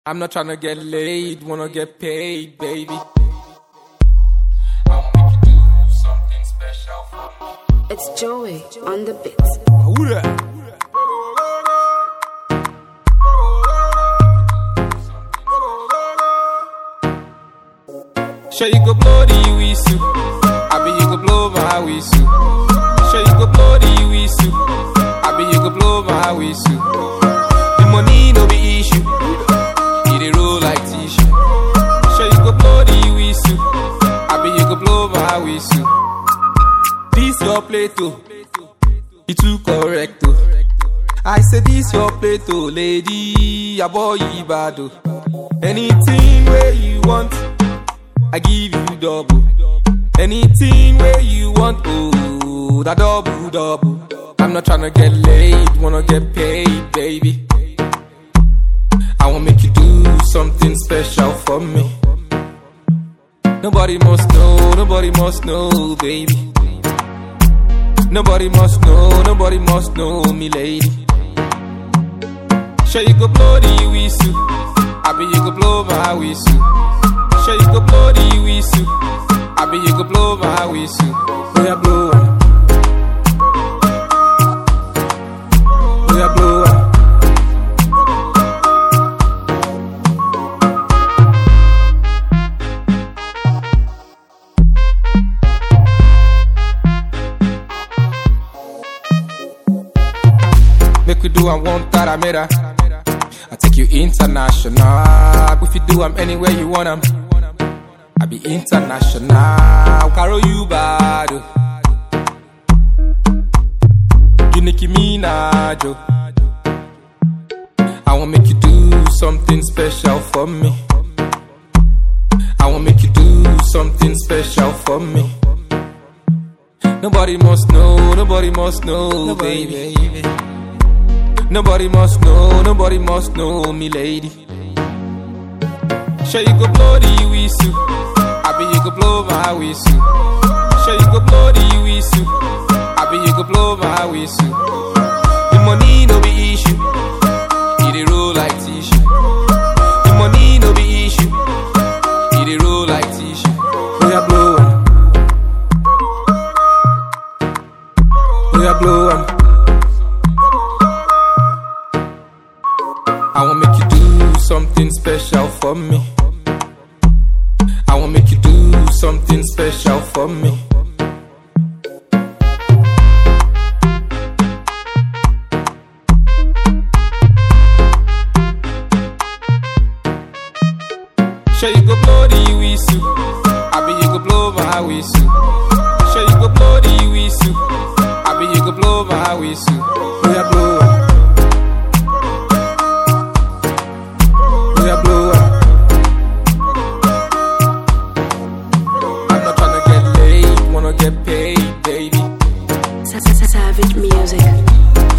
I'm not tryna get laid, wanna get paid, baby. Something special for me. It's Joey on the beats. Who that? Sure you go blow the whistle, I be you go blow my whistle. Sure you go blow the whistle, I be you go blow my whistle. The money no be issue, it dey roll like tissue. Sure you go blow the whistle, I be you go blow my whistle. This your plate oh, it too correct oh. I say this your plate oh, lady, I boy you bad oh. Anything where you want, I give you double. Anything where you want, oh, that double, double. I'm not tryna get laid, wanna get paid, baby. I wanna make you do something special for me. Nobody must know, baby. Nobody must know me, lady. Sure you go blow the whistle, I be you go blow my whistle. Sure you go blow the whistle, I be you go blow my whistle. Oh yeah, blow am. Oh yeah, blow am. Make we do am one taramera, I take you international. If you do am anywhere you want am, I be international. Carol you bad oh. You Nicki Minaj oh. I wanna make you do something special for me. I wanna make you do something special for me. Nobody must know, baby. Nobody must know me, lady. Sure you go blow the whistle, I be you go blow my whistle. Sure you go blow the whistle, I be you go blow my whistle. The money no be issue, it dey roll like tissue. The money no be issue, it dey roll like tissue. Oh yeah, blow am. Oh yeah, blow am. I wanna make you do something special for me. I wanna make you do something special for me. Sure you go blow the whistle, I be you go blow my whistle. Sure you go blow the whistle, I be you go blow my whistle. Oh yeah, blow am. Oh yeah, blow am. Get paid, baby. Savage music.